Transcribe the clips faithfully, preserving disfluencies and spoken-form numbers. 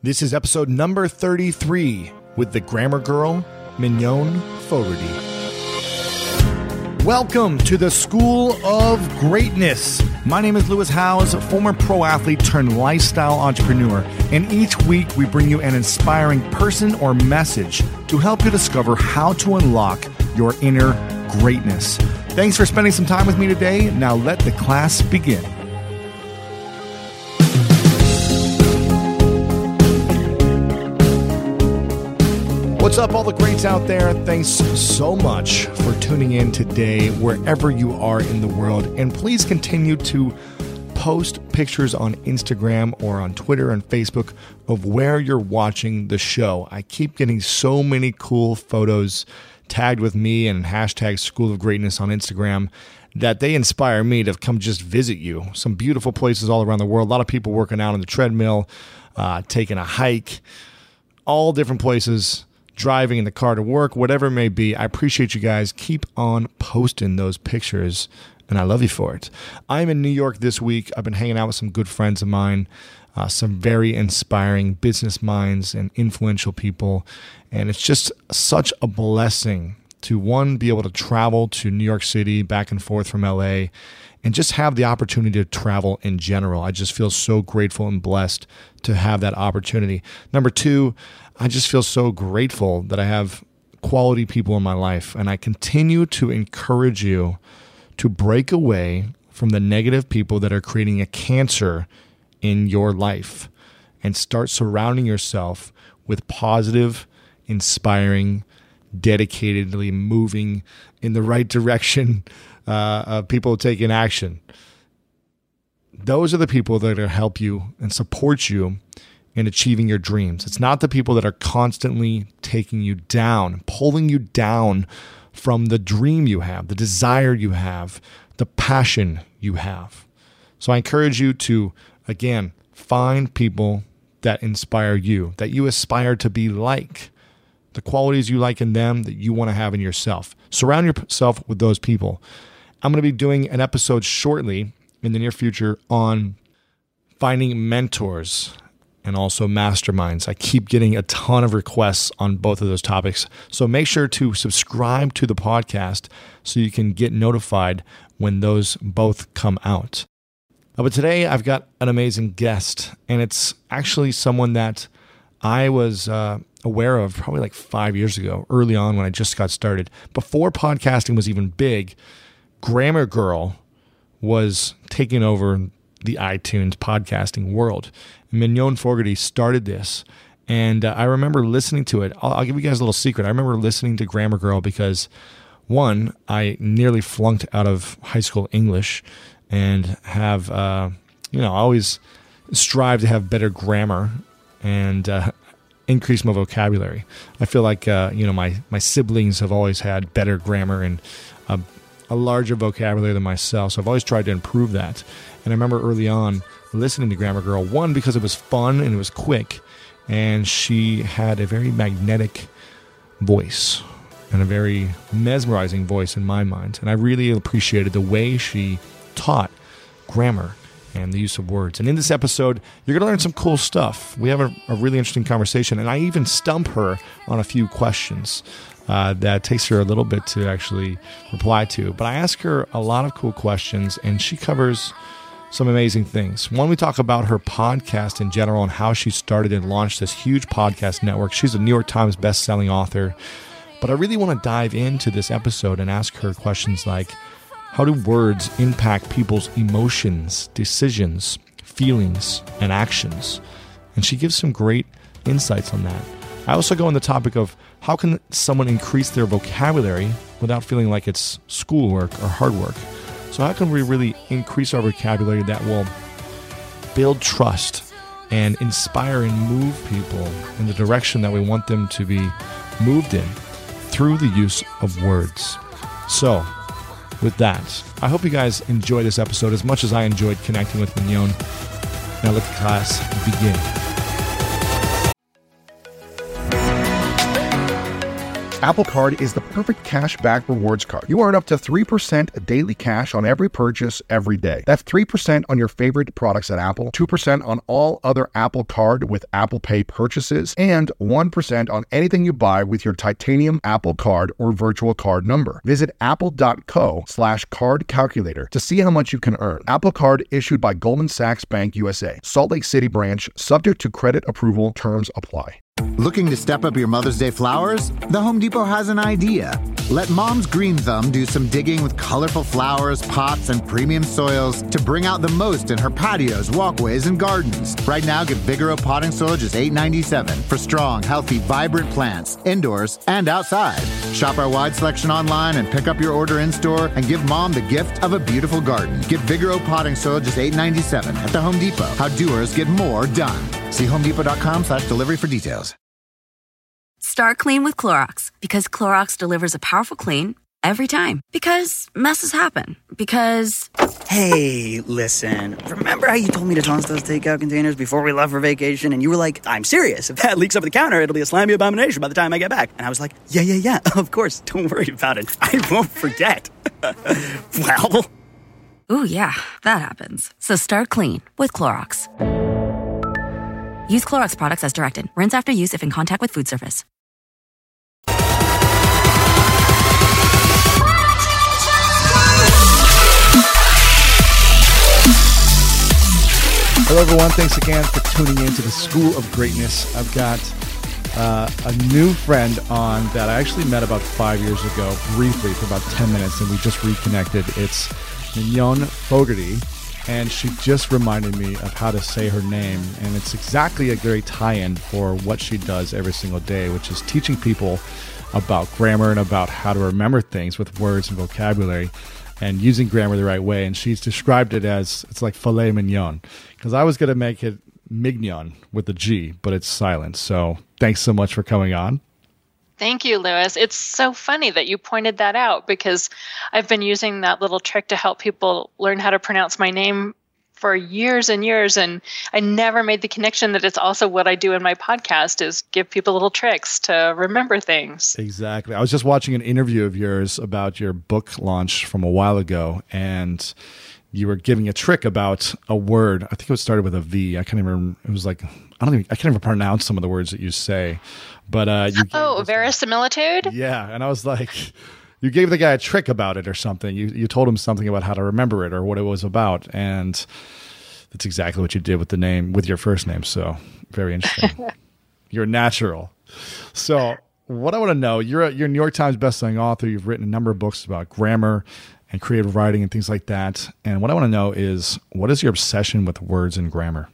This is episode number thirty-three with the grammar girl, Mignon Fogarty. Welcome to the School of Greatness. My name is Lewis Howes, former pro athlete turned lifestyle entrepreneur, and each week we bring you an inspiring person or message to help you discover how to unlock your inner greatness. Thanks for spending some time with me today. Now let the class begin. What's up, all the greats out there? Thanks so much for tuning in today, wherever you are in the world. And please continue to post pictures on Instagram or on Twitter and Facebook of where you're watching the show. I keep getting so many cool photos tagged with me and hashtag School of Greatness on Instagram that they inspire me to come just visit you. Some beautiful places all around the world. A lot of people working out on the treadmill, uh, taking a hike, all different places. Driving in the car to work, whatever it may be. I appreciate you guys. Keep on posting those pictures, and I love you for it. I'm in New York this week. I've been hanging out with some good friends of mine, uh, some very inspiring business minds and influential people, and it's just such a blessing to, one, be able to travel to New York City, back and forth from L A, and just have the opportunity to travel in general. I just feel so grateful and blessed to have that opportunity. Number two, I just feel so grateful that I have quality people in my life, and I continue to encourage you to break away from the negative people that are creating a cancer in your life and start surrounding yourself with positive, inspiring, dedicatedly moving in the right direction uh, of people taking action. Those are the people that are going to help you and support you in achieving your dreams. It's not the people that are constantly taking you down, pulling you down from the dream you have, the desire you have, the passion you have. So I encourage you to, again, find people that inspire you, that you aspire to be like, the qualities you like in them that you want to have in yourself. Surround yourself with those people. I'm going to be doing an episode shortly in the near future on finding mentors and also masterminds. I keep getting a ton of requests on both of those topics. So make sure to subscribe to the podcast so you can get notified when those both come out. Uh, but today I've got an amazing guest, and it's actually someone that I was uh, aware of probably like five years ago, early on when I just got started. Before podcasting was even big, Grammar Girl was taking over the iTunes podcasting world. Mignon Fogarty started this, and uh, I remember listening to it. I'll, I'll give you guys a little secret. I remember listening to Grammar Girl because, one, I nearly flunked out of high school English and have, uh, you know, I always strive to have better grammar and uh, increase my vocabulary. I feel like, uh, you know, my, my siblings have always had better grammar and a, a larger vocabulary than myself, so I've always tried to improve that. And I remember early on listening to Grammar Girl, one, because it was fun and it was quick, and she had a very magnetic voice and a very mesmerizing voice in my mind. And I really appreciated the way she taught grammar and the use of words. And in this episode, you're going to learn some cool stuff. We have a, a really interesting conversation, and I even stump her on a few questions uh, that takes her a little bit to actually reply to. But I ask her a lot of cool questions, and she covers some amazing things. One, we talk about her podcast in general and how she started and launched this huge podcast network. She's a New York Times best-selling author. But I really want to dive into this episode and ask her questions like, how do words impact people's emotions, decisions, feelings, and actions? And she gives some great insights on that. I also go on the topic of how can someone increase their vocabulary without feeling like it's schoolwork or hard work? So how can we really increase our vocabulary that will build trust and inspire and move people in the direction that we want them to be moved in through the use of words? So with that, I hope you guys enjoy this episode as much as I enjoyed connecting with Mignon. Now let the class begin. Apple Card is the perfect cash back rewards card. You earn up to three percent daily cash on every purchase every day. That's three percent on your favorite products at Apple, two percent on all other Apple Card with Apple Pay purchases, and one percent on anything you buy with your titanium Apple Card or virtual card number. Visit apple.co slash card calculator to see how much you can earn. Apple Card issued by Goldman Sachs Bank U S A, Salt Lake City branch, subject to credit approval. Terms apply. Looking to step up your Mother's Day flowers? The Home Depot has an idea. Let Mom's Green Thumb do some digging with colorful flowers, pots, and premium soils to bring out the most in her patios, walkways, and gardens. Right now, get Vigoro potting soil just eight ninety-seven for strong, healthy, vibrant plants, indoors and outside. Shop our wide selection online and pick up your order in-store and give Mom the gift of a beautiful garden. Get Vigoro potting soil just eight ninety-seven at the Home Depot. How doers get more done. See homedepot.com slash delivery for details. Start clean with Clorox, because Clorox delivers a powerful clean every time. Because messes happen. Because... Hey, listen. Remember how you told me to toss those takeout containers before we left for vacation? And you were like, I'm serious. If that leaks over the counter, it'll be a slimy abomination by the time I get back. And I was like, yeah, yeah, yeah. Of course. Don't worry about it. I won't forget. Well... Ooh, yeah. That happens. So start clean with Clorox. Use Clorox products as directed. Rinse after use if in contact with food surface. Hello, everyone. Thanks again for tuning in to the School of Greatness. I've got uh, a new friend on that I actually met about five years ago, briefly for about ten minutes, and we just reconnected. It's Mignon Fogarty, and she just reminded me of how to say her name, and it's exactly a great tie-in for what she does every single day, which is teaching people about grammar and about how to remember things with words and vocabulary and using grammar the right way. And she's described it as, it's like filet mignon, because I was going to make it mignon with a G, but it's silent. So thanks so much for coming on. Thank you, Lewis. It's so funny that you pointed that out, because I've been using that little trick to help people learn how to pronounce my name for years and years, and I never made the connection that it's also what I do in my podcast, is give people little tricks to remember things. Exactly. I was just watching an interview of yours about your book launch from a while ago, and you were giving a trick about a word. I think it was started with a V. I can't even remember. It was like, I don't even, I can't even pronounce some of the words that you say. But uh, you oh, verisimilitude? Yeah. And I was like, you gave the guy a trick about it or something. You you told him something about how to remember it or what it was about. And that's exactly what you did with the name, with your first name. So very interesting. You're natural. So what I want to know, you're a, you're a New York Times bestselling author. You've written a number of books about grammar and creative writing and things like that. And what I want to know is, what is your obsession with words and grammar?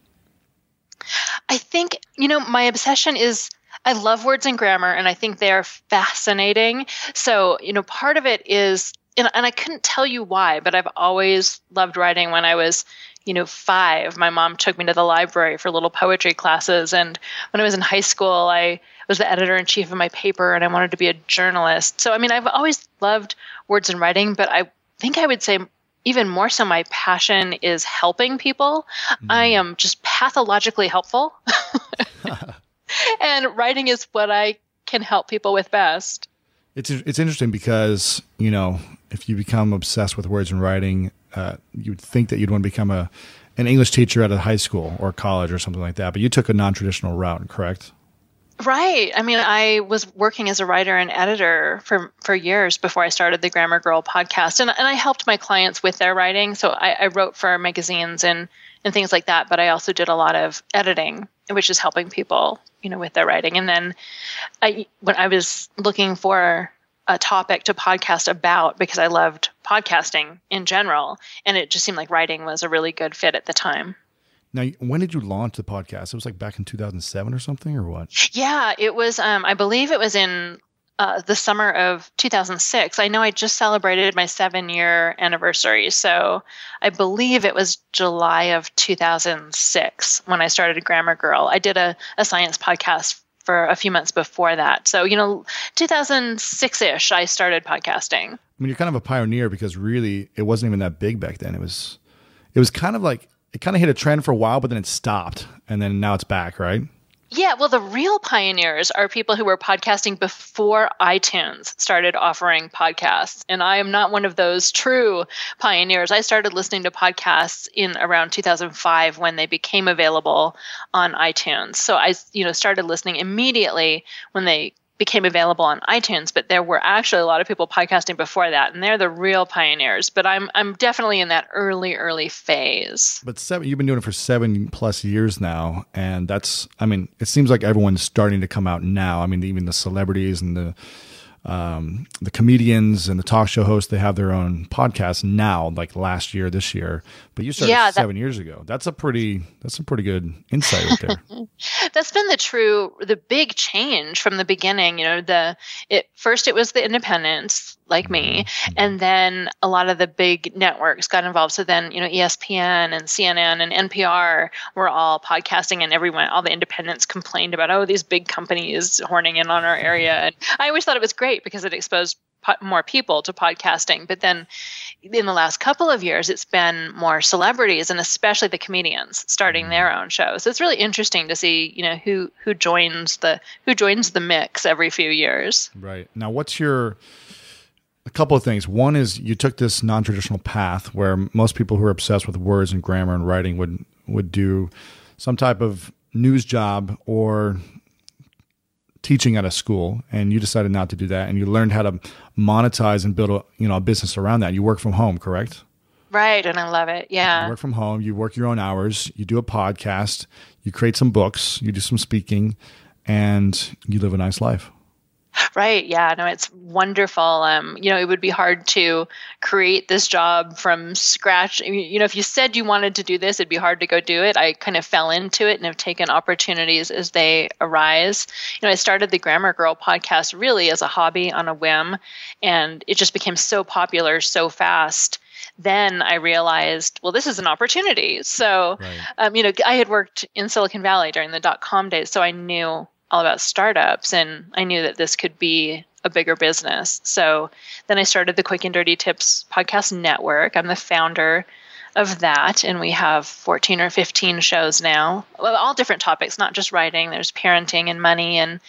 I think, you know, my obsession is, I love words and grammar, and I think they are fascinating. So, you know, part of it is, and, and I couldn't tell you why, but I've always loved writing. When I was, you know, five, my mom took me to the library for little poetry classes. And when I was in high school, I was the editor-in-chief of my paper, and I wanted to be a journalist. So, I mean, I've always loved words and writing, but I think I would say even more so my passion is helping people. Mm. I am just pathologically helpful. And writing is what I can help people with best. It's it's interesting because, you know, if you become obsessed with words and writing, uh, you would think that you'd want to become a an English teacher at a high school or college or something like that. But you took a non-traditional route, correct? Right. I mean, I was working as a writer and editor for, for years before I started the Grammar Girl podcast. And, and I helped my clients with their writing. So I, I wrote for magazines and, and things like that. But I also did a lot of editing, which is helping people, you know, with their writing. And then I, when I was looking for a topic to podcast about, because I loved podcasting in general, and it just seemed like writing was a really good fit at the time. Now, when did you launch the podcast? It was like back in two thousand seven or something, or what? Yeah, it was, um, I believe it was in uh, the summer of two thousand six. I know I just celebrated my seven-year anniversary, so I believe it was July of two thousand six when I started Grammar Girl. I did a, a science podcast for a few months before that. So, you know, two thousand six-ish, I started podcasting. I mean, you're kind of a pioneer, because really it wasn't even that big back then. It was, it was kind of like, it kind of hit a trend for a while, but then it stopped, and then now it's back, right? Yeah, well, the real pioneers are people who were podcasting before iTunes started offering podcasts. And I am not one of those true pioneers. I started listening to podcasts in around two thousand five when they became available on iTunes. So I, you know, started listening immediately when they became available on iTunes, but there were actually a lot of people podcasting before that, and they're the real pioneers. But I'm I'm definitely in that early, early phase. But seven, you've been doing it for seven plus years now, and that's, I mean, it seems like everyone's starting to come out now. I mean, even the celebrities and the um, the comedians and the talk show hosts, they have their own podcasts now, like last year, this year. But you started yeah, that, seven years ago. That's a pretty that's a pretty good insight right there. That's been the true, the big change from the beginning. You know, the it first it was the independents like me, and then a lot of the big networks got involved. So then, you know, E S P N and C N N and N P R were all podcasting, and everyone, all the independents complained about, oh, these big companies horning in on our area. And I always thought it was great because it exposed po- more people to podcasting. But then in the last couple of years, it's been more celebrities, and especially the comedians starting their own shows. So it's really interesting to see, you know, who who joins the who joins the mix every few years. Right. Now, what's your a couple of things. One is you took this non-traditional path where most people who are obsessed with words and grammar and writing would would do some type of news job or teaching at a school, and you decided not to do that, and you learned how to monetize and build a, you know, a business around that. You work from home, correct? Right, and I love it. Yeah. You work from home, you work your own hours, you do a podcast, you create some books, you do some speaking, and you live a nice life. Right. Yeah. No, it's wonderful. Um, you know, it would be hard to create this job from scratch. You know, if you said you wanted to do this, it'd be hard to go do it. I kind of fell into it and have taken opportunities as they arise. You know, I started the Grammar Girl podcast really as a hobby on a whim, and it just became so popular so fast. Then I realized, well, this is an opportunity. So, right. um, you know, I had worked in Silicon Valley during the dot-com days, so I knew all about startups, and I knew that this could be a bigger business. So then I started the Quick and Dirty Tips podcast network. I'm the founder of that, and we have fourteen or fifteen shows now, well, all different topics, not just writing. There's parenting and money and,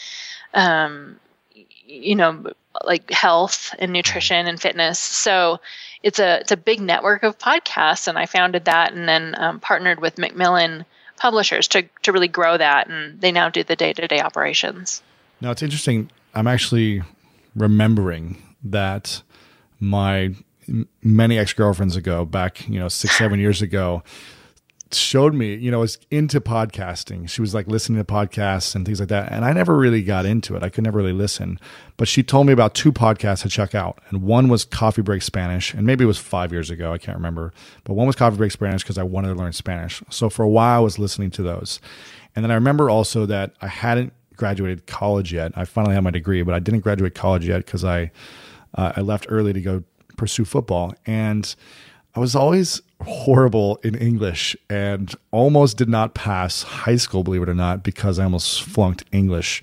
um, you know, like health and nutrition and fitness. So it's a it's a big network of podcasts, and I founded that and then um, partnered with Macmillan Publishers to to really grow that, and they now do the day-to-day operations. Now, it's interesting. I'm actually remembering that my many ex-girlfriends ago, back, you know, six, seven years ago, showed me, you know, was into podcasting. She was like listening to podcasts and things like that. And I never really got into it. I could never really listen. But she told me about two podcasts to check out. And one was Coffee Break Spanish. And maybe it was five years ago. I can't remember. But one was Coffee Break Spanish because I wanted to learn Spanish. So for a while, I was listening to those. And then I remember also that I hadn't graduated college yet. I finally had my degree, but I didn't graduate college yet because I, uh, I left early to go pursue football. And I was always horrible in English and almost did not pass high school, believe it or not, because I almost flunked English.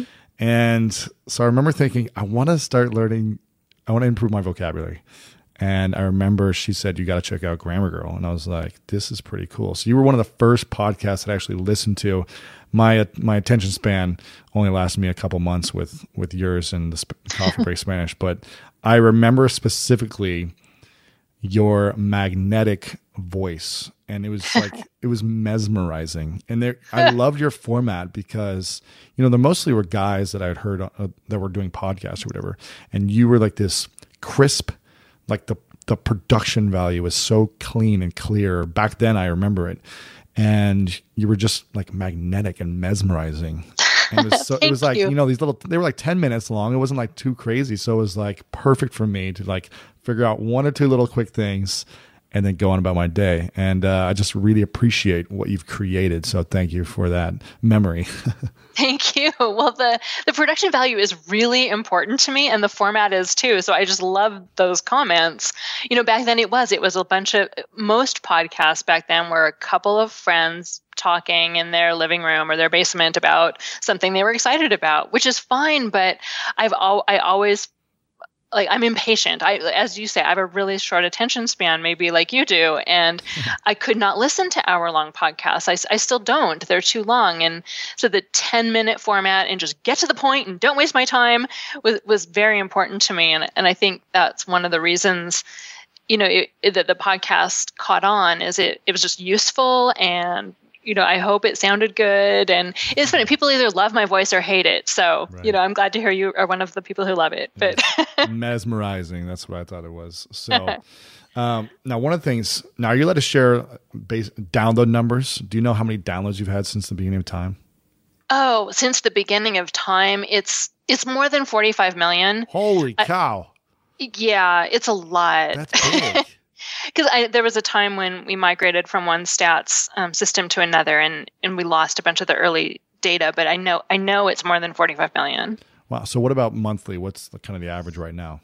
And so I remember thinking, I want to start learning, I want to improve my vocabulary. And I remember she said, you got to check out Grammar Girl. And I was like, this is pretty cool. So you were one of the first podcasts that I actually listened to. My my attention span only lasted me a couple months with, with yours and the Sp- Coffee Break Spanish. But I remember specifically your magnetic voice, and it was like it was mesmerizing. And there, I loved your format because, you know, there mostly were guys that I had heard uh, that were doing podcasts or whatever, and you were like this crisp, like the the production value was so clean and clear. Back then, I remember it, and you were just like magnetic and mesmerizing. And it was so, it was like, you. you know, these little, they were like ten minutes long. It wasn't like too crazy. So it was like perfect for me to like figure out one or two little quick things and then go on about my day. And uh, I just really appreciate what you've created. So thank you for that memory. Thank you. Well, the, the production value is really important to me, and the format is too. So I just love those comments. You know, back then it was, it was a bunch of, most podcasts back then were a couple of friends talking in their living room or their basement about something they were excited about, which is fine. But I've al- I always like I'm impatient. I, as you say, I have a really short attention span, maybe like you do. And I could not listen to hour long podcasts. I, I still don't. They're too long. And so the ten minute format and just get to the point and don't waste my time was, was very important to me. And, and I think that's one of the reasons, you know, it, it, that the podcast caught on is it, it was just useful, and you know, I hope it sounded good. And it's funny, people either love my voice or hate it. So, right. you know, I'm glad to hear you are one of the people who love it. But mesmerizing. That's what I thought it was. So um, now one of the things, now are you allowed to share base download numbers? Do you know how many downloads you've had since the beginning of time? Oh, since the beginning of time, it's, it's more than forty-five million. Holy cow. I, yeah, it's a lot. That's big. Because there was a time when we migrated from one stats um, system to another, and, and we lost a bunch of the early data. But I know I know it's more than forty-five million. Wow. So what about monthly? What's the kind of the average right now?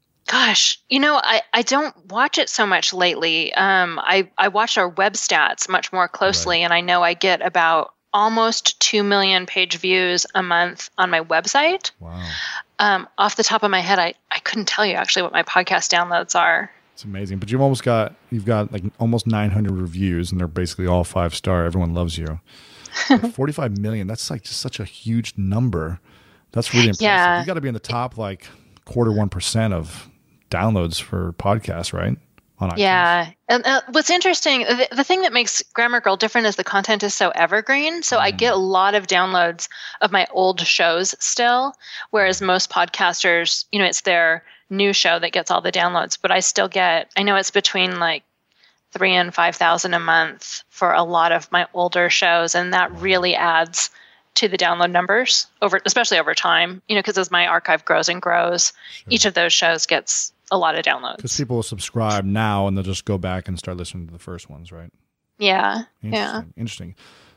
Gosh, you know, I, I don't watch it so much lately. Um, I, I watch our web stats much more closely, right. and I know I get about almost two million page views a month on my website. Wow. Um, off the top of my head, I, I couldn't tell you actually what my podcast downloads are. It's amazing, but you've almost got you've got like almost nine hundred reviews, and they're basically all five star. Everyone loves you. Like forty-five million. That's like just such a huge number. That's really impressive. Yeah. You got to be in the top like quarter one percent of downloads for podcasts, right? On iTunes. Yeah, and uh, what's interesting, the, the thing that makes Grammar Girl different is the content is so evergreen. So mm. I get a lot of downloads of my old shows still, whereas most podcasters, you know, it's their new show that gets all the downloads, but I still get, I know it's between like three and five thousand a month for a lot of my older shows. And that really adds to the download numbers over, especially over time, you know, because as my archive grows and grows, sure. each of those shows gets a lot of downloads. Because people will subscribe now and they'll just go back and start listening to the first ones, right? Yeah. Interesting. Yeah. Interesting.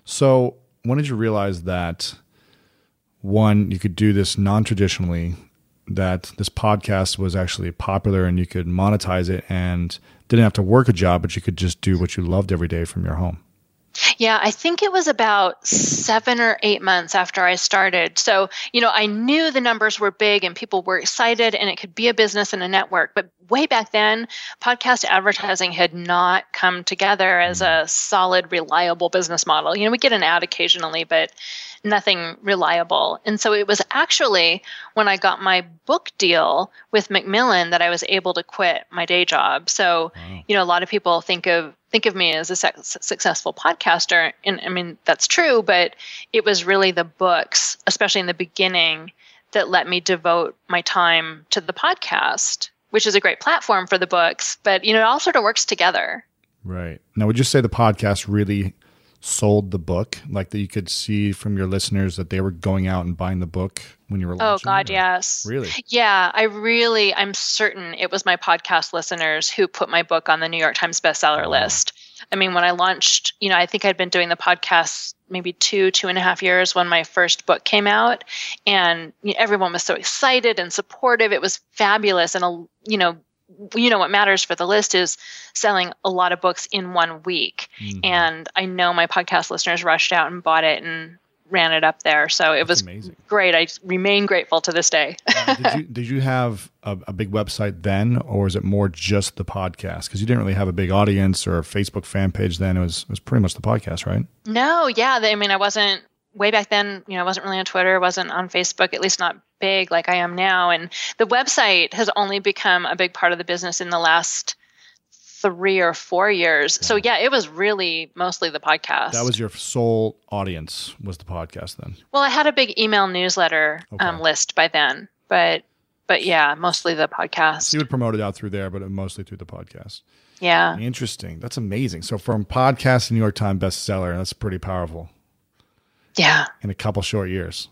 So when did you realize that, one, you could do this non-traditionally, that this podcast was actually popular and you could monetize it and didn't have to work a job, but you could just do what you loved every day from your home? Yeah, I think it was about seven or eight months after I started. So, you know, I knew the numbers were big and people were excited and it could be a business and a network. But way back then, podcast advertising had not come together as a solid, reliable business model. You know, we get an ad occasionally, but nothing reliable. And so it was actually when I got my book deal with Macmillan that I was able to quit my day job. So, wow. you know, a lot of people think of think of me as a su- successful podcaster. And I mean, that's true, but it was really the books, especially in the beginning, that let me devote my time to the podcast, which is a great platform for the books, but, you know, it all sort of works together. Right. Now, would you say the podcast really sold the book, like that you could see from your listeners that they were going out and buying the book when you were launching? Oh God, it, yes. Really? Yeah, I really, I'm certain it was my podcast listeners who put my book on the New York Times bestseller wow. list. I mean, when I launched, you know, I think I'd been doing the podcast maybe two, two and a half years when my first book came out, and you know, everyone was so excited and supportive. It was fabulous. And, a, you know, you know, what matters for the list is selling a lot of books in one week. Mm-hmm. And I know my podcast listeners rushed out and bought it and ran it up there. So it That's was amazing. Great. I remain grateful to this day. uh, did you did you have a, a big website then, or is it more just the podcast? Because you didn't really have a big audience or a Facebook fan page then. It was it was pretty much the podcast, right? No, yeah. I mean, I wasn't way back then, you know, I wasn't really on Twitter, wasn't on Facebook, at least not big like I am now. And the website has only become a big part of the business in the last three or four years. Wow. So yeah, it was really mostly the podcast. That was your sole audience, was the podcast then? Well, I had a big email newsletter okay. um, list by then, but but yeah, mostly the podcast. So you would promote it out through there, but mostly through the podcast. Yeah. Interesting. That's amazing. So from podcast to New York Times bestseller, that's pretty powerful. Yeah. In a couple short years.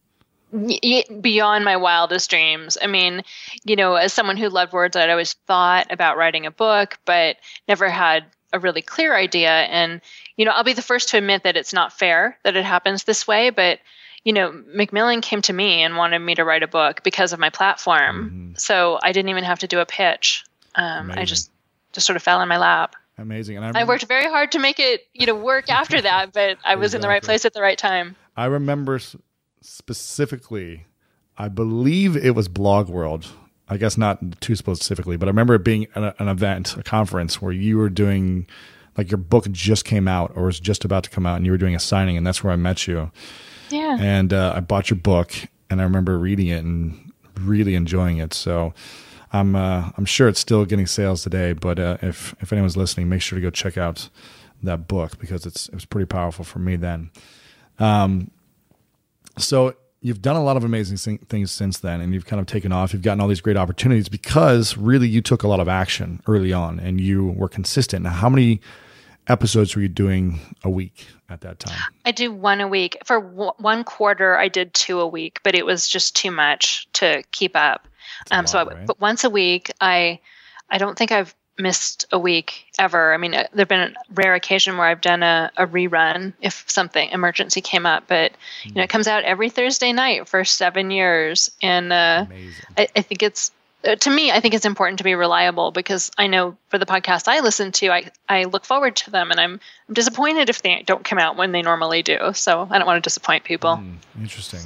Beyond my wildest dreams. I mean, you know, as someone who loved words, I'd always thought about writing a book, but never had a really clear idea. And, you know, I'll be the first to admit that it's not fair that it happens this way. But, you know, Macmillan came to me and wanted me to write a book because of my platform. Mm-hmm. So I didn't even have to do a pitch. Um, I just, just sort of fell in my lap. Amazing. And I, remember, I worked very hard to make it, you know, work after that, but I was exactly. in the right place at the right time. I remember specifically, I believe it was Blog World. I guess not too specifically, but I remember it being an, an event, a conference where you were doing, like your book just came out or was just about to come out and you were doing a signing, and that's where I met you. Yeah. And uh, I bought your book and I remember reading it and really enjoying it. So I'm uh, I'm sure it's still getting sales today, but uh, if, if anyone's listening, make sure to go check out that book because it's it was pretty powerful for me then. Um, so you've done a lot of amazing thing, things since then, and you've kind of taken off. You've gotten all these great opportunities because really you took a lot of action early on and you were consistent. Now, how many episodes were you doing a week at that time? I do one a week. For w- one quarter, I did two a week, but it was just too much to keep up. Um, lot, so, I, right? But once a week, I, I don't think I've missed a week ever. I mean, uh, there've been a rare occasion where I've done a, a rerun if something emergency came up, but mm. you know, it comes out every Thursday night for seven years, and uh, I, I think it's. Uh, to me, I think it's important to be reliable because I know for the podcast I listen to, I, I look forward to them, and I'm, I'm disappointed if they don't come out when they normally do. So I don't want to disappoint people. Mm, interesting.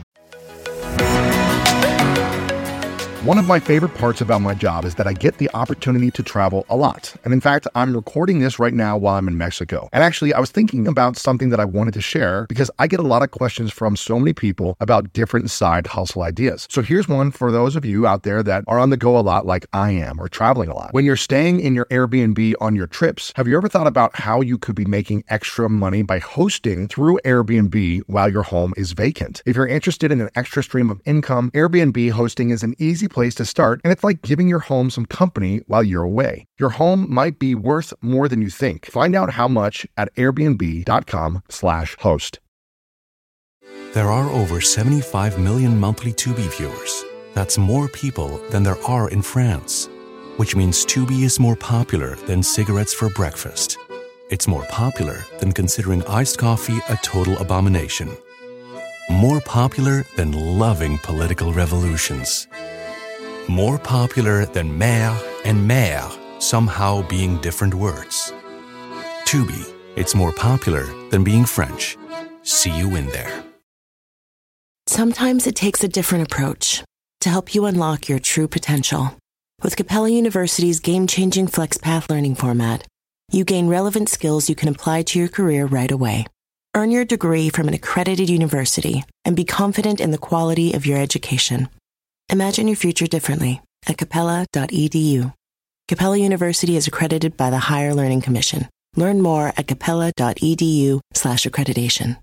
One of my favorite parts about my job is that I get the opportunity to travel a lot. And in fact, I'm recording this right now while I'm in Mexico. And actually, I was thinking about something that I wanted to share because I get a lot of questions from so many people about different side hustle ideas. So here's one for those of you out there that are on the go a lot like I am or traveling a lot. When you're staying in your Airbnb on your trips, have you ever thought about how you could be making extra money by hosting through Airbnb while your home is vacant? If you're interested in an extra stream of income, Airbnb hosting is an easy place to start, and it's like giving your home some company while you're away. Your home might be worth more than you think. Find out how much at airbnb.com slash host. There are over seventy-five million monthly Tubi viewers. That's more people than there are in France, which means Tubi is more popular than cigarettes for breakfast. It's more popular than considering iced coffee a total abomination. More popular than loving political revolutions. More popular than mère and mère somehow being different words. Tubi, it's more popular than being French. See you in there. Sometimes it takes a different approach to help you unlock your true potential. With Capella University's game-changing FlexPath learning format, you gain relevant skills you can apply to your career right away. Earn your degree from an accredited university and be confident in the quality of your education. Imagine your future differently at capella dot e d u. Capella University is accredited by the Higher Learning Commission. Learn more at capella dot e d u slash accreditation.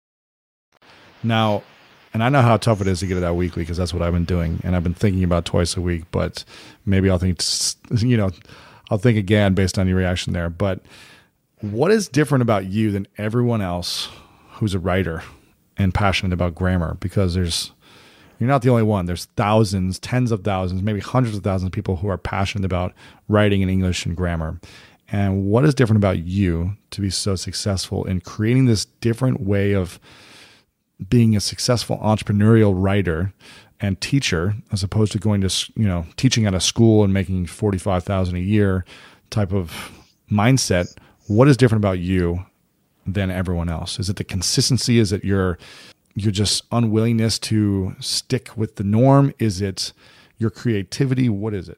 Now, and I know how tough it is to get it out weekly because that's what I've been doing, and I've been thinking about twice a week, but maybe I'll think, you know, I'll think again based on your reaction there. But what is different about you than everyone else who's a writer and passionate about grammar? Because there's You're not the only one. There's thousands, tens of thousands, maybe hundreds of thousands of people who are passionate about writing in English and grammar. And what is different about you to be so successful in creating this different way of being a successful entrepreneurial writer and teacher, as opposed to going to, you know, teaching at a school and making forty-five thousand dollars a year type of mindset? What is different about you than everyone else? Is it the consistency? Is it your your just unwillingness to stick with the norm? Is it your creativity? What is it?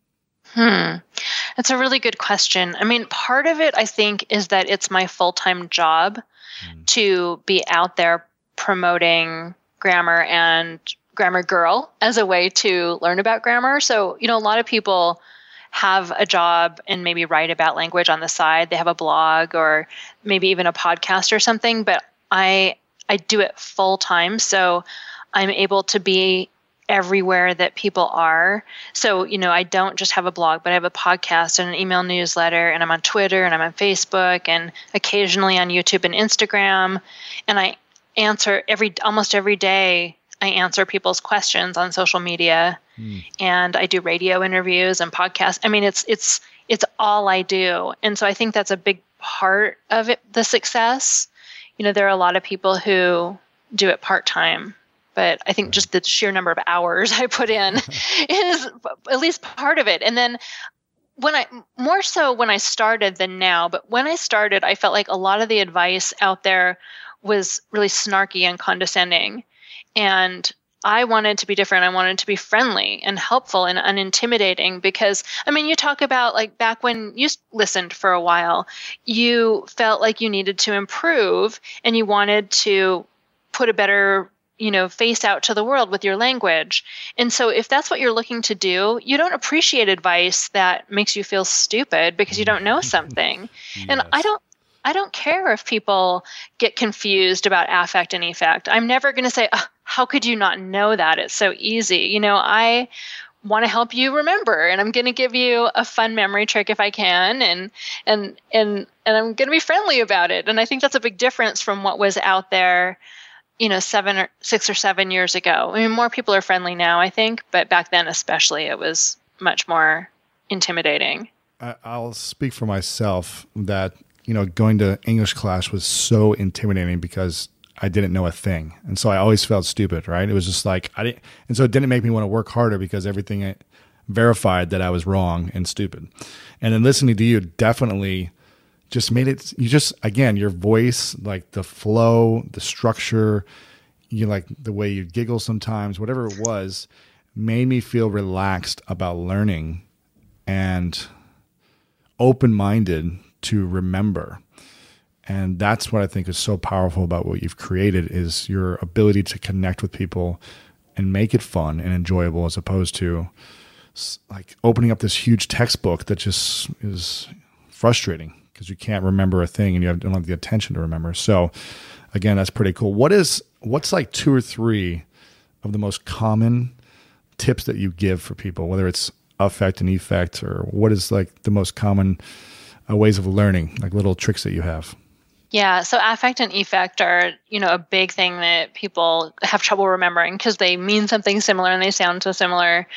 Hmm. That's a really good question. I mean, part of it, I think, is that it's my full-time job mm. to be out there promoting grammar and Grammar Girl as a way to learn about grammar. So, you know, a lot of people have a job and maybe write about language on the side. They have a blog or maybe even a podcast or something, but I I do it full time. So I'm able to be everywhere that people are. So, you know, I don't just have a blog, but I have a podcast and an email newsletter, and I'm on Twitter and I'm on Facebook and occasionally on YouTube and Instagram. And I answer every, almost every day, I answer people's questions on social media mm. and I do radio interviews and podcasts. I mean, it's, it's, it's all I do. And so I think that's a big part of it, the success. You know, there are a lot of people who do it part-time, but I think just the sheer number of hours I put in is at least part of it. And then when I, more so when I started than now, but when I started, I felt like a lot of the advice out there was really snarky and condescending. And I wanted to be different. I wanted to be friendly and helpful and unintimidating because, I mean, you talk about like back when you listened for a while, you felt like you needed to improve and you wanted to put a better, you know, face out to the world with your language. And so if that's what you're looking to do, you don't appreciate advice that makes you feel stupid because you don't know something. Yes. And I don't I don't care if people get confused about affect and effect. I'm never going to say, oh, how could you not know that? It's so easy. You know, I want to help you remember, and I'm going to give you a fun memory trick if I can, and and and and I'm going to be friendly about it. And I think that's a big difference from what was out there, you know, seven or six or seven years ago. I mean, more people are friendly now, I think, but back then especially, it was much more intimidating. I, I'll speak for myself that, you know, going to English class was so intimidating because I didn't know a thing. And so I always felt stupid, right? It was just like, I didn't, and so it didn't make me want to work harder because everything verified that I was wrong and stupid. And then listening to you definitely just made it, you just, again, your voice, like the flow, the structure, you like the way you giggle sometimes, whatever it was, made me feel relaxed about learning and open-minded to remember. And that's what I think is so powerful about what you've created is your ability to connect with people and make it fun and enjoyable as opposed to like opening up this huge textbook that just is frustrating because you can't remember a thing and you don't have the attention to remember. So again, that's pretty cool. What is, what's like two or three of the most common tips that you give for people, whether it's affect and effect, or what is like the most common uh, ways of learning, like little tricks that you have? Yeah, so affect and effect are, you know, a big thing that people have trouble remembering because they mean something similar and they sound so similar.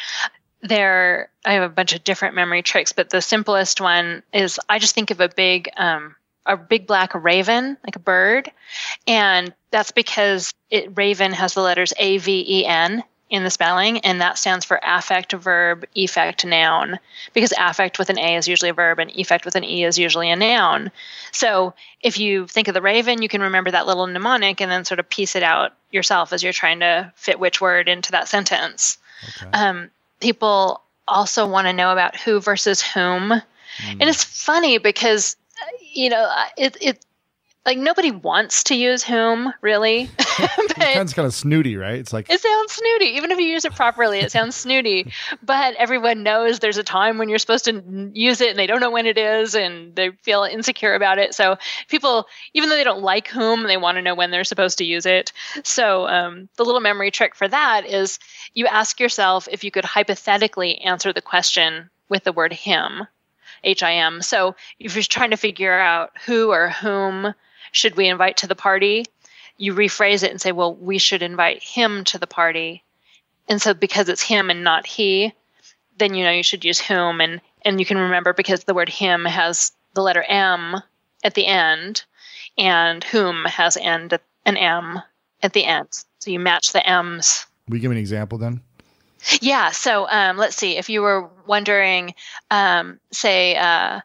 There, I have a bunch of different memory tricks, but the simplest one is I just think of a big, um, a big black raven, like a bird, and that's because it raven has the letters A V E N in the spelling, and that stands for affect, verb, effect, noun, because affect with an A is usually a verb and effect with an E is usually a noun. So if you think of the raven, you can remember that little mnemonic and then sort of piece it out yourself as you're trying to fit which word into that sentence. Okay. Um, people also want to know about who versus whom. Mm. And it's funny because, you know, it, it like nobody wants to use whom, really. It sounds kind of snooty, right? It's like it sounds snooty. Even if you use it properly, it sounds snooty. But everyone knows there's a time when you're supposed to use it and they don't know when it is and they feel insecure about it. So people, even though they don't like whom, they want to know when they're supposed to use it. So um, the little memory trick for that is you ask yourself if you could hypothetically answer the question with the word him, H I M. So if you're trying to figure out who or whom should we invite to the party, you rephrase it and say, well, we should invite him to the party. And so because it's him and not he, then you know you should use whom. And, and you can remember because the word him has the letter M at the end and whom has end, an M at the end. So you match the M's. Will you give me an example then? Yeah. So um, let's see. If you were wondering, um, say, uh,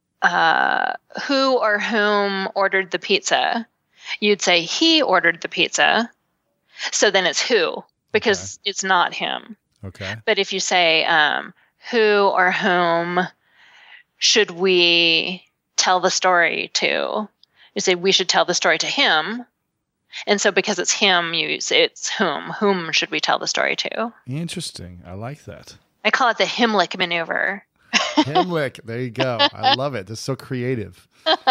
uh, who or whom ordered the pizza, you'd say he ordered the pizza. So then it's who, because okay. It's not him. Okay. But if you say um, who or whom should we tell the story to, you say we should tell the story to him. And so because it's him, you say it's whom. Whom should we tell the story to? Interesting. I like that. I call it the Heimlich maneuver. Heimlich. There you go. I love it. It's so creative.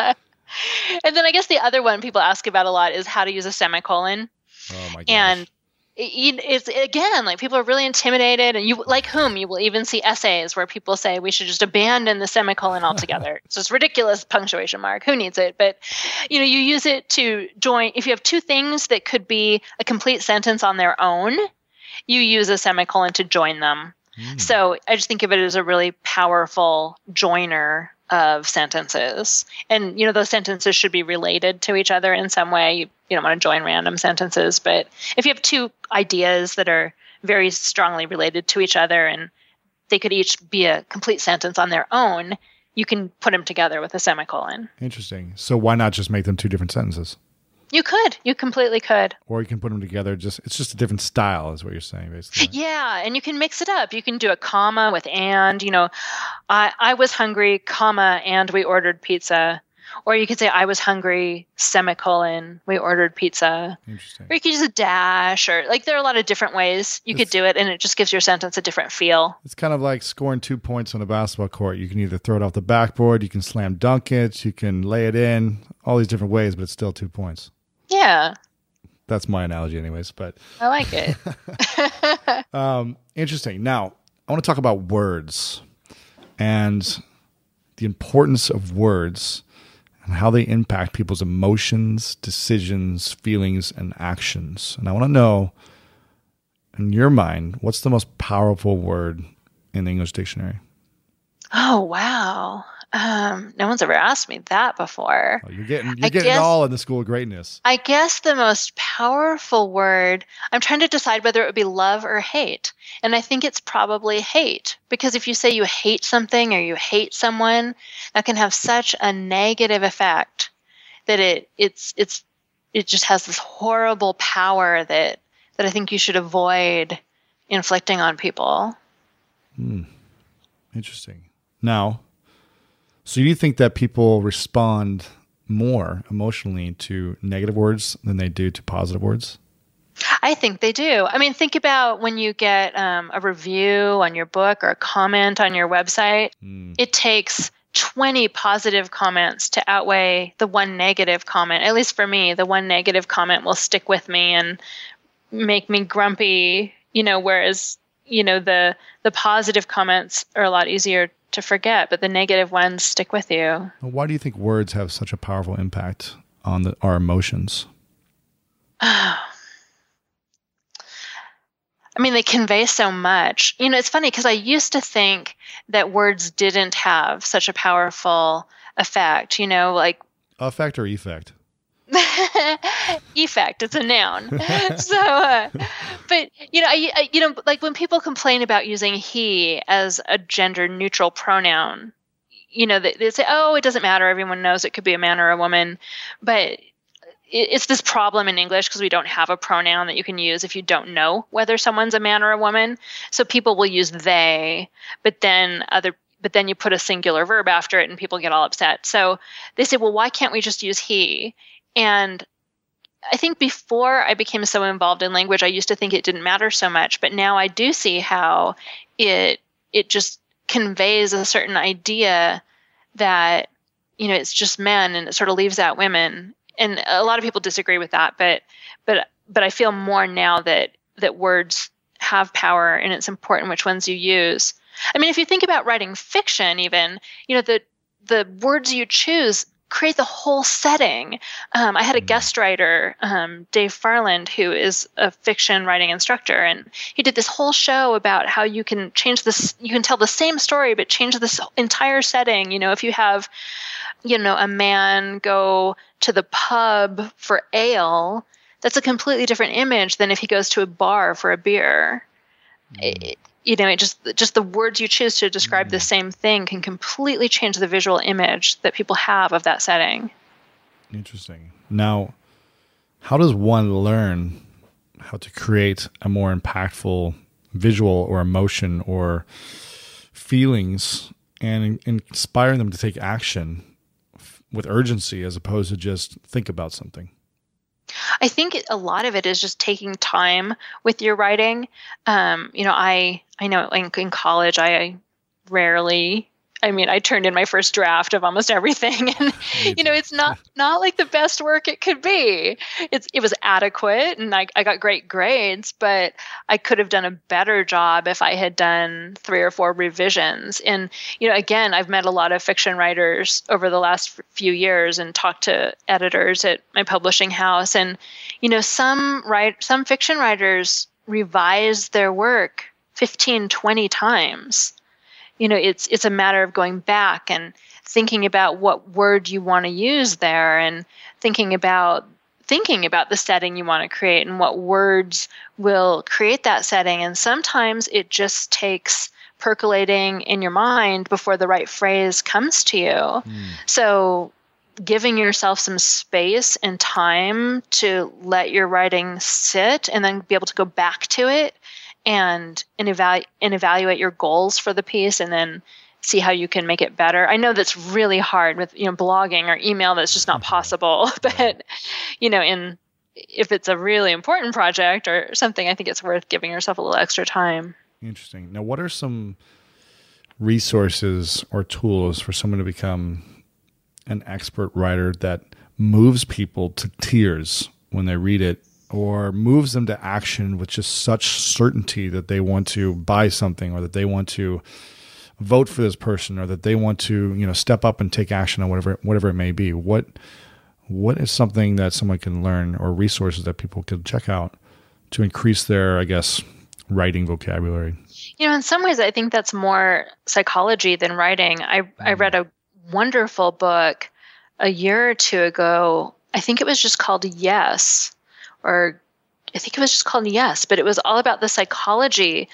And then I guess the other one people ask about a lot is how to use a semicolon. Oh my gosh. And it, it's again, like people are really intimidated, and you like whom you will even see essays where people say we should just abandon the semicolon altogether. It's just ridiculous punctuation mark. Who needs it? But you know, you use it to join. If you have two things that could be a complete sentence on their own, you use a semicolon to join them. Mm. So I just think of it as a really powerful joiner of sentences. And, you know, those sentences should be related to each other in some way. You, you don't want to join random sentences, but if you have two ideas that are very strongly related to each other and they could each be a complete sentence on their own, you can put them together with a semicolon. Interesting. So why not just make them two different sentences? You could. You completely could. Or you can put them together. Just It's just a different style is what you're saying, basically. Yeah, and you can mix it up. You can do a comma with and, you know, I, I was hungry, comma, and we ordered pizza. Or you could say, I was hungry, semicolon, we ordered pizza. Interesting. Or you could use a dash, or like there are a lot of different ways you It's, could do it, and it just gives your sentence a different feel. It's kind of like scoring two points on a basketball court. You can either throw it off the backboard, you can slam dunk it, you can lay it in, all these different ways, but it's still two points. Yeah. That's my analogy anyways, but I like it. um, interesting. Now, I want to talk about words and the importance of words and how they impact people's emotions, decisions, feelings, and actions. And I want to know, in your mind, what's the most powerful word in the English dictionary? Oh, wow. Um, no one's ever asked me that before. Oh, you're getting, you're I getting guess, it all in the School of Greatness. I guess the most powerful word, I'm trying to decide whether it would be love or hate. And I think it's probably hate. Because if you say you hate something or you hate someone, that can have such a negative effect that it it's it's it just has this horrible power that that I think you should avoid inflicting on people. Hmm. Interesting. Now, so you think that people respond more emotionally to negative words than they do to positive words? I think they do. I mean, think about when you get um, a review on your book or a comment on your website. Mm. It takes twenty positive comments to outweigh the one negative comment. At least for me, the one negative comment will stick with me and make me grumpy, you know, whereas, you know, the the positive comments are a lot easier to forget, but the negative ones stick with you. Why do you think words have such a powerful impact on the, our emotions? Oh. I mean, they convey so much. You know, it's funny because I used to think that words didn't have such a powerful effect, you know, like... Effect or effect? Effect, it's a noun. so, uh, but, you know, I, I, you know, like when people complain about using he as a gender neutral pronoun, you know, they, they say, oh, it doesn't matter. Everyone knows it could be a man or a woman. But it's this problem in English because we don't have a pronoun that you can use if you don't know whether someone's a man or a woman. So people will use they, but then other, but then you put a singular verb after it and people get all upset. So they say, well, why can't we just use he? And I think before I became so involved in language, I used to think it didn't matter so much, but now I do see how it, it just conveys a certain idea that, you know, it's just men and it sort of leaves out women. And a lot of people disagree with that, but but but I feel more now that that words have power and it's important which ones you use. I mean, if you think about writing fiction, even, you know, the the words you choose create the whole setting. Um, I had a guest writer, um, Dave Farland, who is a fiction writing instructor, and he did this whole show about how you can change this, you can tell the same story, but change this entire setting. You know, if you have, you know, a man go to the pub for ale, that's a completely different image than if he goes to a bar for a beer. Mm. It, you know, it just just the words you choose to describe mm. the same thing can completely change the visual image that people have of that setting. Interesting. Now, how does one learn how to create a more impactful visual or emotion or feelings and inspire them to take action with urgency as opposed to just think about something? I think a lot of it is just taking time with your writing. Um, you know, I I know in, in college I rarely. I mean, I turned in my first draft of almost everything, and you know, it's not not like the best work it could be. It's it was adequate, and I I got great grades, but I could have done a better job if I had done three or four revisions. And you know, again, I've met a lot of fiction writers over the last few years and talked to editors at my publishing house, and you know, some write some fiction writers revise their work fifteen, twenty times. You know, it's it's a matter of going back and thinking about what word you want to use there, and thinking about thinking about the setting you want to create and what words will create that setting. And sometimes it just takes percolating in your mind before the right phrase comes to you. Mm. So, giving yourself some space and time to let your writing sit and then be able to go back to it and and, evalu- and evaluate your goals for the piece and then see how you can make it better. I know that's really hard with, you know, blogging or email. That's just not possible. But, you know, in if it's a really important project or something, I think it's worth giving yourself a little extra time. Interesting. Now, what are some resources or tools for someone to become an expert writer that moves people to tears when they read it, or moves them to action with just such certainty that they want to buy something, or that they want to vote for this person, or that they want to, you know, step up and take action on whatever whatever it may be? What what is something that someone can learn, or resources that people could check out to increase their, I guess, writing vocabulary? You know, in some ways, I think that's more psychology than writing. I mm. I read a wonderful book a year or two ago. I think it was just called Yes, or I think it was just called Yes, but it was all about the psychology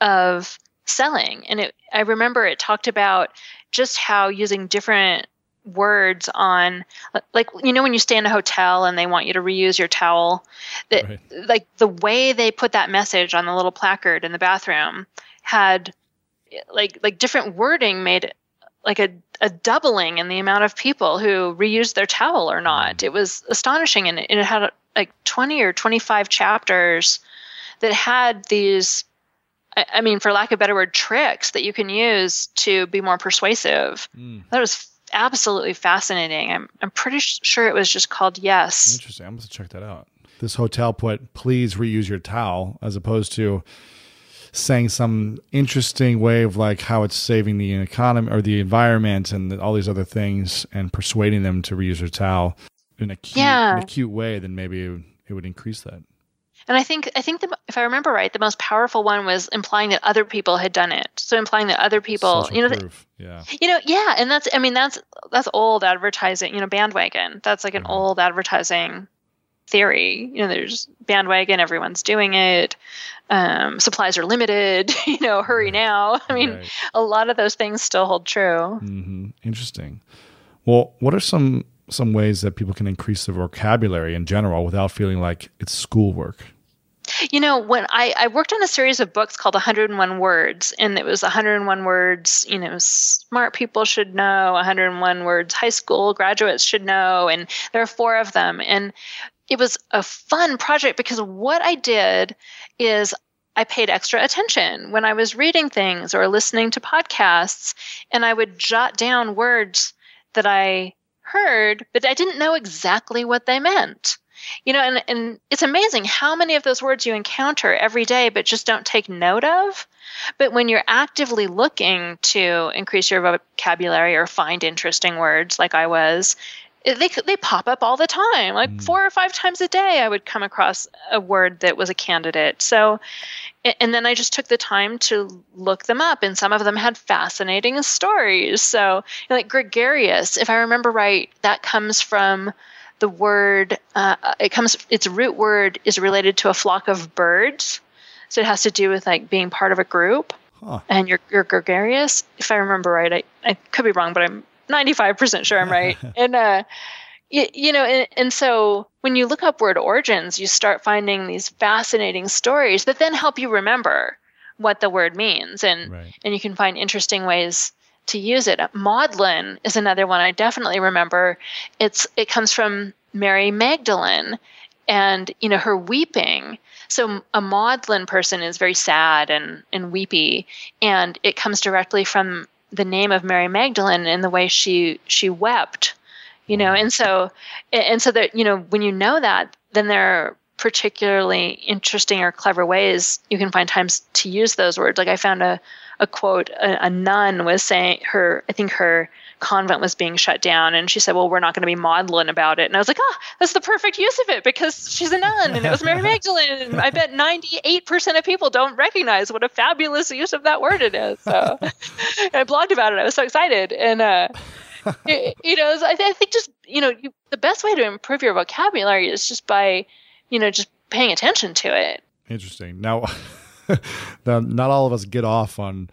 of selling. And it, I remember it talked about just how using different words on, like, you know, when you stay in a hotel and they want you to reuse your towel, that right. like the way they put that message on the little placard in the bathroom had like, like different wording made like a, a doubling in the amount of people who reused their towel or not. It was astonishing. And it, and it had like twenty or twenty-five chapters that had these, I, I mean, for lack of a better word, tricks that you can use to be more persuasive. Mm. That was absolutely fascinating. I'm I'm pretty sure it was just called Yes. Interesting. I'm going to check that out. This hotel put, please reuse your towel, as opposed to saying some interesting way of like how it's saving the economy or the environment and all these other things, and persuading them to reuse their towel in a cute, yeah. in a cute way, then maybe it would, it would increase that. And I think I think the, if I remember right, the most powerful one was implying that other people had done it. So implying that other people, Social you know, proof. That, yeah, you know, yeah, and that's I mean that's that's old advertising. You know, bandwagon. That's like an mm-hmm. old advertising theory. You know, there's bandwagon. Everyone's doing it. Um, supplies are limited. You know, hurry right. now. I mean, right. a lot of those things still hold true. Mm-hmm. Interesting. Well, what are some some ways that people can increase their vocabulary in general without feeling like it's schoolwork? You know, when I, I worked on a series of books called one hundred one Words, and it was one hundred one words, you know, smart people should know, one hundred one words high school graduates should know, and there are four of them. And it was a fun project because what I did is I paid extra attention when I was reading things or listening to podcasts, and I would jot down words that I heard, but I didn't know exactly what they meant. You know, and, and it's amazing how many of those words you encounter every day, but just don't take note of. But when you're actively looking to increase your vocabulary or find interesting words, like I was, they they pop up all the time. Like mm. four or five times a day, I would come across a word that was a candidate. So, and then I just took the time to look them up, and some of them had fascinating stories. So, you know, like gregarious, if I remember right, that comes from the word, uh, it comes, its root word is related to a flock of birds. So it has to do with like being part of a group. Huh. And you're, you're gregarious. If I remember right, I, I could be wrong, but I'm ninety-five percent sure I'm right. and, uh, you, you know, and, and so when you look up word origins, you start finding these fascinating stories that then help you remember what the word means. And, right. and you can find interesting ways to use it. Maudlin is another one I definitely remember. It's it comes from Mary Magdalene, and you know her weeping. So a maudlin person is very sad and and weepy, and it comes directly from the name of Mary Magdalene and the way she she wept. You know, and so and so that you know when you know that, then there are particularly interesting or clever ways you can find times to use those words. Like I found a a quote, a, a nun was saying her, I think her convent was being shut down. And she said, well, we're not going to be maudlin about it. And I was like, oh, that's the perfect use of it because she's a nun and it was Mary Magdalene. And I bet ninety-eight percent of people don't recognize what a fabulous use of that word it is. So I blogged about it. I was so excited. And, uh, it, you know, I, th- I think just, you know, you, the best way to improve your vocabulary is just by, you know, just paying attention to it. Interesting. Now, Now, not all of us get off on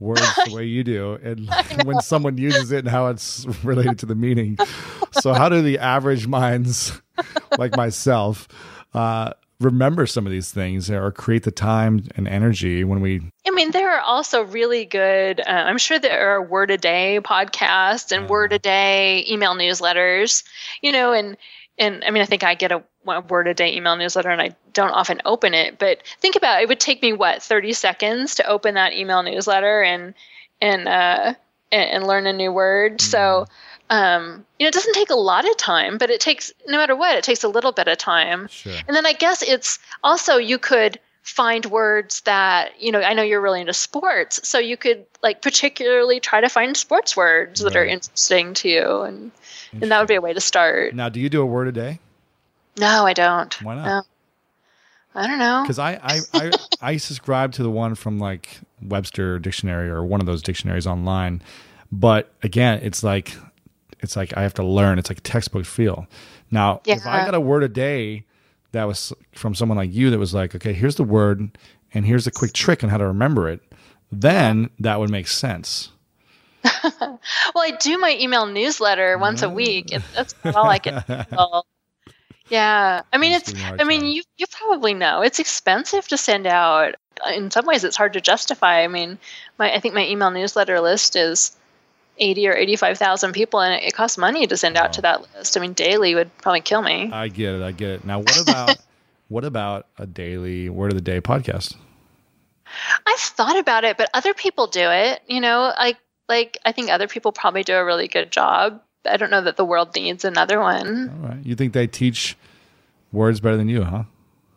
words the way you do, and when someone uses it and how it's related to the meaning. So how do the average minds like myself uh, remember some of these things or create the time and energy when we... I mean, there are also really good, uh, I'm sure there are word a day podcasts and uh, word a day email newsletters, you know, and, and I mean, I think I get a, a word a day email newsletter and I don't often open it, but think about it, it would take me, what, thirty seconds to open that email newsletter and, and, uh, and, and learn a new word. Mm-hmm. So, Um, you know, it doesn't take a lot of time, but it takes, no matter what, it takes a little bit of time. Sure. And then I guess it's also, you could find words that, you know, I know you're really into sports, so you could like particularly try to find sports words that right. are interesting to you. And, and that would be a way to start. Now, do you do a word a day? No, I don't. Why not? No. I don't know. Because I, I, I, I subscribe to the one from like Webster Dictionary or one of those dictionaries online. But again, it's like, It's like I have to learn. It's like a textbook feel. Now, yeah. if I got a word a day that was from someone like you that was like, okay, here's the word and here's a quick trick on how to remember it, then that would make sense. Well, I do my email newsletter once a week. And that's all I can do. Yeah. I mean, it's, I mean, you, you probably know it's expensive to send out. In some ways, it's hard to justify. I mean, my, I think my email newsletter list is eighty or eighty-five thousand people, and it, it costs money to send out oh. to that list. I mean, daily would probably kill me. I get it. I get it. Now, what about what about a daily word of the day podcast? I've thought about it, but other people do it. You know, like like I think other people probably do a really good job. I don't know that the world needs another one. All right. You think they teach words better than you, huh?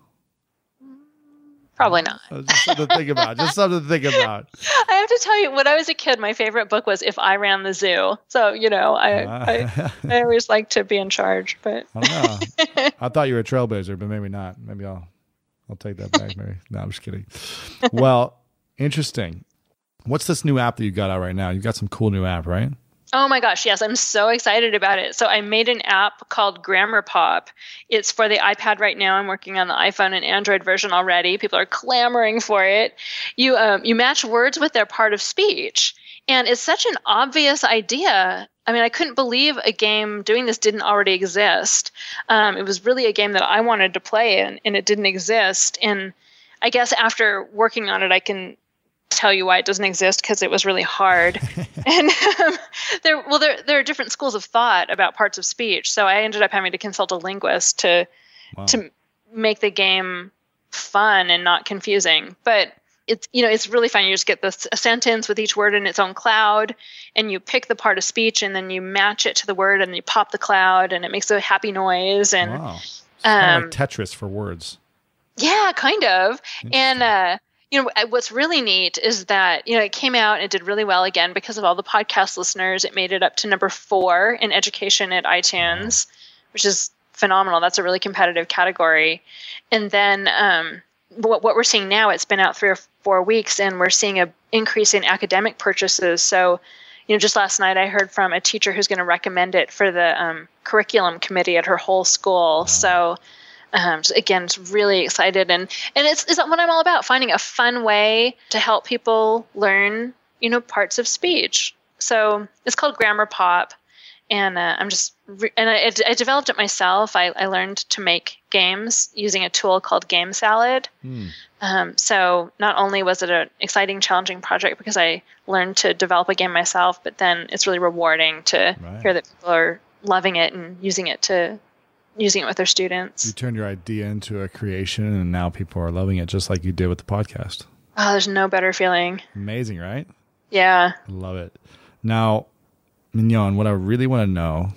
Probably not. Just something to think about. Just something to think about. I have to tell you, when I was a kid, my favorite book was If I Ran the Zoo. So, you know, I I, I always like to be in charge. But I don't know. I thought you were a trailblazer, but maybe not. Maybe I'll I'll take that back. Maybe. No, I'm just kidding. Well, interesting. What's this new app that you got out right now? You got some cool new app, right? Oh my gosh, yes, I'm so excited about it. So I made an app called Grammar Pop. It's for the iPad right now. I'm working on the iPhone and Android version already. People are clamoring for it. You um, you match words with their part of speech. And it's such an obvious idea. I mean, I couldn't believe a game doing this didn't already exist. Um, it was really a game that I wanted to play, and, and it didn't exist. And I guess after working on it, I can tell you why it doesn't exist, because it was really hard. and um, there, well, there there are different schools of thought about parts of speech. So I ended up having to consult a linguist to wow. to make the game fun and not confusing. But it's you know it's really fun. You just get this a sentence with each word in its own cloud, and you pick the part of speech, and then you match it to the word, and you pop the cloud, and it makes a happy noise. And wow. It's kind of like Tetris for words. Yeah, kind of. And uh, you know, what's really neat is that, you know, it came out and it did really well again because of all the podcast listeners. It made it up to number four in education at iTunes, which is phenomenal. That's a really competitive category. And then um, what, what we're seeing now, it's been out three or four weeks, and we're seeing an increase in academic purchases. So, you know, just last night I heard from a teacher who's going to recommend it for the um, curriculum committee at her whole school. Wow. So, Um, again, it's really excited, and, and it's, it's what I'm all about, finding a fun way to help people learn, you know, parts of speech. So it's called Grammar Pop, and uh, I'm just, re- and I, I developed it myself. I, I learned to make games using a tool called Game Salad. Mm. Um, so not only was it an exciting, challenging project because I learned to develop a game myself, but then it's really rewarding to right. hear that people are loving it and using it to using it with their students. You turned your idea into a creation, and now people are loving it, just like you did with the podcast. Oh, there's no better feeling. Amazing, right? Yeah. I love it. Now, Mignon, what I really want to know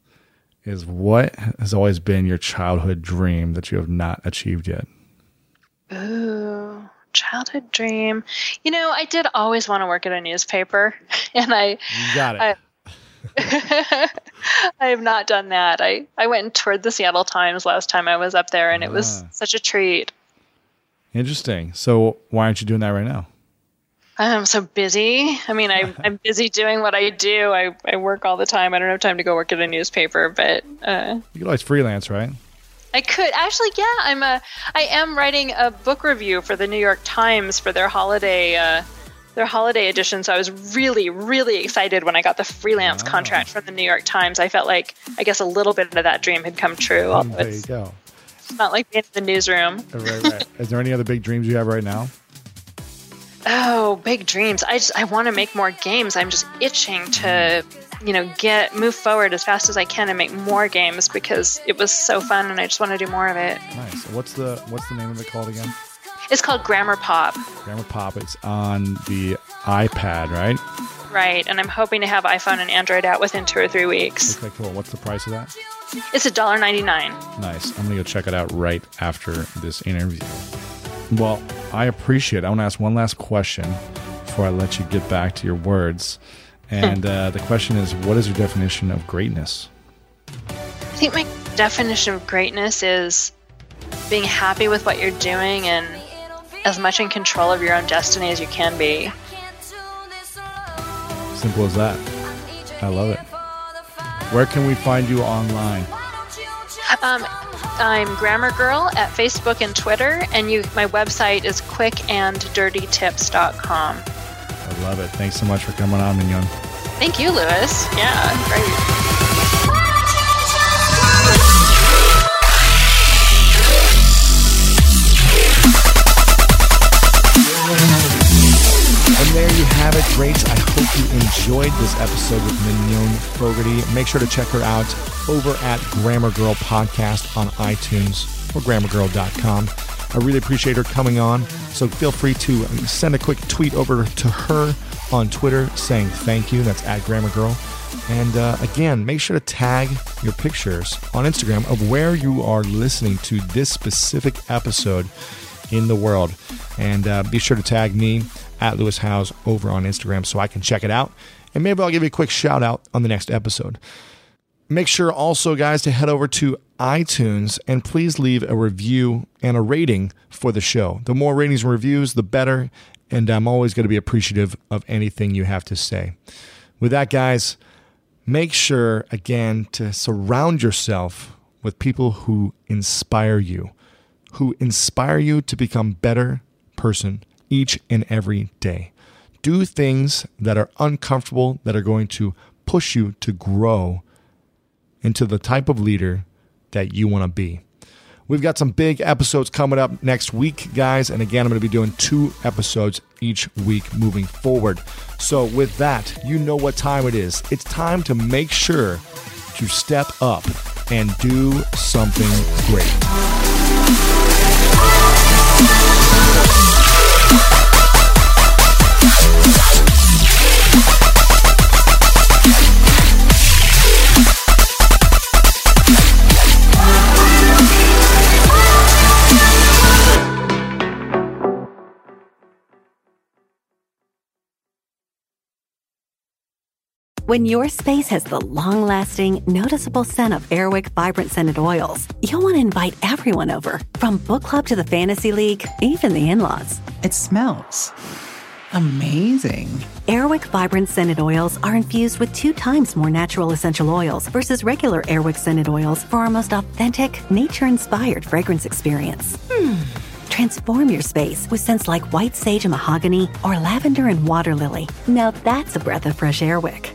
is what has always been your childhood dream that you have not achieved yet? Ooh, childhood dream. You know, I did always want to work at a newspaper, and I... You got it. I, I have not done that. I, I went and toured the Seattle Times last time I was up there, and it ah. was such a treat. Interesting. So why aren't you doing that right now? I'm so busy. I mean, I, I'm busy doing what I do. I, I work all the time. I don't have time to go work at a newspaper, but... Uh, you could always freelance, right? I could. Actually, yeah. I'm a, I am writing a book review for the New York Times for their holiday... Uh, their holiday edition. So I was really, really excited when I got the freelance wow. contract from the New York Times. I felt like, I guess, a little bit of that dream had come true. Oh, there you go. It's not like being in the newsroom. Right, right. Is there any other big dreams you have right now? Oh, big dreams. I just, I want to make more games. I'm just itching to, you know, get, move forward as fast as I can and make more games because it was so fun and I just want to do more of it. Nice. What's the, what's the name of it called again? It's called Grammar Pop. Grammar Pop. It's on the iPad, right? Right. And I'm hoping to have iPhone and Android out within two or three weeks. Okay, cool. What's the price of that? It's one dollar ninety-nine. Nice. I'm going to go check it out right after this interview. Well, I appreciate it. I want to ask one last question before I let you get back to your words. And uh, the question is, what is your definition of greatness? I think my definition of greatness is being happy with what you're doing and as much in control of your own destiny as you can be. Simple as that. I love it. Where can we find you online? Um, I'm Grammar Girl at Facebook and Twitter, and you, my website is quick and dirty tips dot com. I love it. Thanks so much for coming on, Mignon. Thank you, Louis. Yeah, great. And there you have it, greats. I hope you enjoyed this episode with Mignon Fogarty. Make sure to check her out over at Grammar Girl Podcast on iTunes or grammar girl dot com. I really appreciate her coming on, so feel free to send a quick tweet over to her on Twitter saying thank you. That's at Grammar Girl. And uh, again, make sure to tag your pictures on Instagram of where you are listening to this specific episode in the world. And uh, be sure to tag me at Louis Howes over on Instagram so I can check it out. And maybe I'll give you a quick shout out on the next episode. Make sure also, guys, to head over to iTunes and please leave a review and a rating for the show. The more ratings and reviews, the better. And I'm always going to be appreciative of anything you have to say. With that, guys, make sure, again, to surround yourself with people who inspire you, who inspire you to become a better person each and every day. Do things that are uncomfortable, that are going to push you to grow into the type of leader that you want to be. We've got some big episodes coming up next week, guys. And again, I'm going to be doing two episodes each week moving forward. So with that, you know what time it is. It's time to make sure to step up and do something great. When your space has the long-lasting, noticeable scent of Airwick Vibrant Scented Oils, you'll want to invite everyone over, from book club to the fantasy league, even the in-laws. It smells amazing. Airwick Vibrant Scented Oils are infused with two times more natural essential oils versus regular Airwick Scented Oils for our most authentic, nature-inspired fragrance experience. Hmm. Transform your space with scents like white sage and mahogany or lavender and water lily. Now that's a breath of fresh Airwick.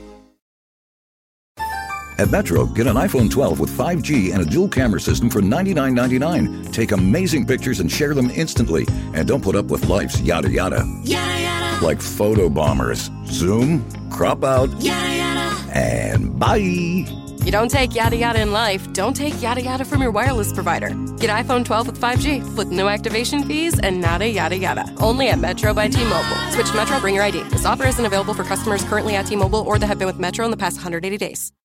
At Metro, get an iPhone twelve with five G and a dual camera system for ninety-nine ninety-nine. Take amazing pictures and share them instantly. And don't put up with life's yada yada. Yada yada. Like photo bombers. Zoom, crop out, yada yada. And bye. You don't take yada yada in life, don't take yada yada from your wireless provider. Get iPhone twelve with five G with no activation fees and nada yada yada. Only at Metro by T-Mobile. Switch to Metro, bring your I D. This offer isn't available for customers currently at T-Mobile or that have been with Metro in the past one hundred eighty days.